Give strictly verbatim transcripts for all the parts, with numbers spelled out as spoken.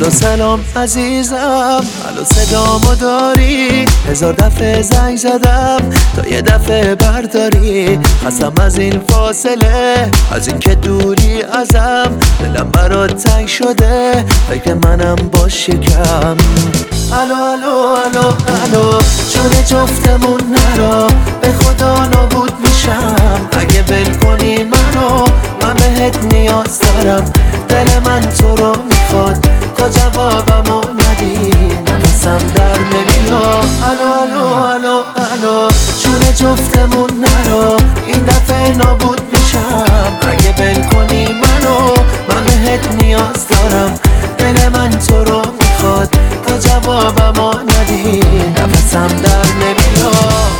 الو سلام عزیزم، الو صدامو داری؟ هزار دفعه زنگ زدم تا یه دفعه برداری. خستم از این فاصله، از این که دوری ازم. دلم برات تنگ شده، فکر منم باش یکم. الو الو الو الو جون جفتمون نرا، به خدا نابود میشم اگه بل کنی منو. من بهت نیاز دارم، دل من تو رو میخواد، تا جوابمو ندی نفسم در نمیاد. الو الو الو الو جون جفتمون نرا، این دفعه نابود میشم اگه بل کنی منو. من بهت نیاز دارم، دل من تو رو میخواد، تا جوابمو ندی نفسم در نمیاد.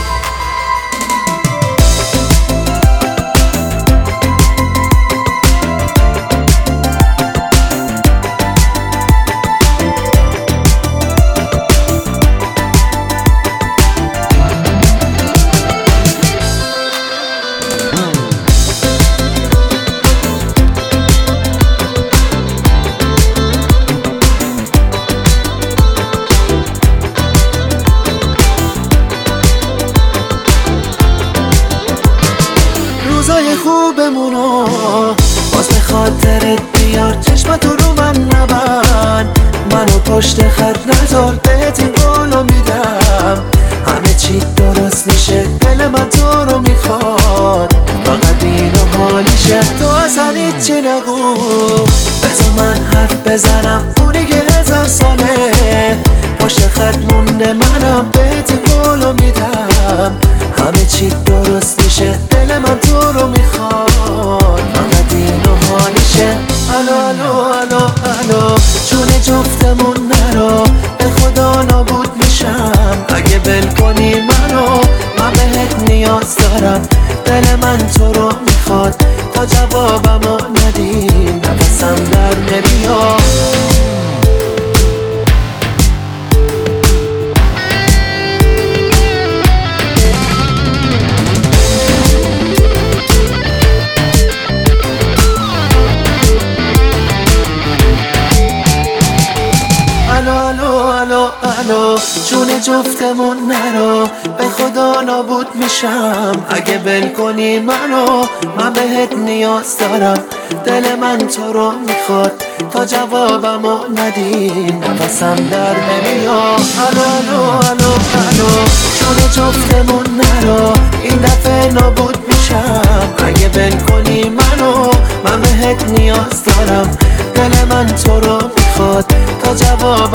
روزای خوبمونو باز به خاطرت بیار، چشمتو رو من نبند، منو پشت خط نذار، بهت این قولو میدم. همه چی درست میشه، دل من تو رو میخواد، فقط اینو حالیشه. تو اصلا هیچی نگو، بذار من حرف بزنم. اونی که هزار ساله پشت خط مونده، منم بهت این قولو میدم. همه چی درست میشه، دل من تو رو میخواد، فقط اینو حالیشه. الو الو الو الو جون جفتمون نرا، به خدا نابود میشم اگه بل کنی منو. من بهت نیاز دارم، دل من تو رو میخواد، تا جوابمو ندی نفسم در نمیاد. الو جون جفتمون نرا، به خدا نابود میشم اگه بل کنی منو. من بهت نیاز دارم، دل من تو رو میخواد، تا جوابمو ندی نفسم در نمیاد. الو الو الو الو جون جفتمون نرا، این دفعه نابود میشم اگه بل کنی منو. من بهت نیاز دارم، دل من تو رو میخواد، تا جواب